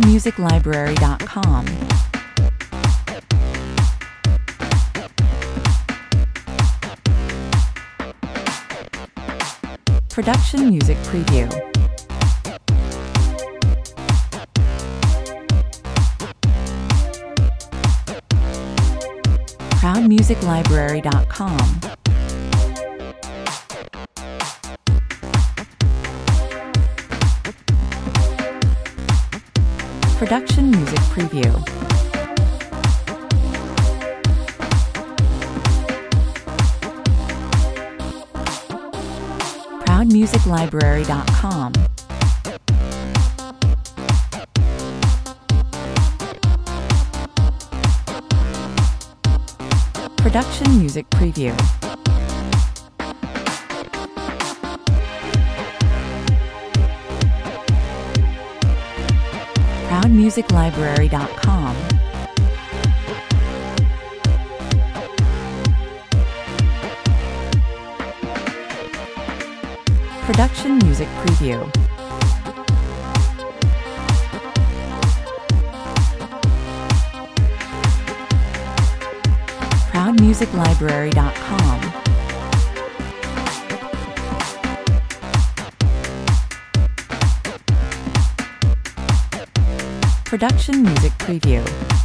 ProudMusicLibrary.com. Production Music Preview. ProudMusicLibrary.com. Production Music Preview. ProudMusicLibrary.com. Production Music Preview. ProudMusicLibrary.com. Production Music Preview. ProudMusicLibrary.com. Production Music Preview.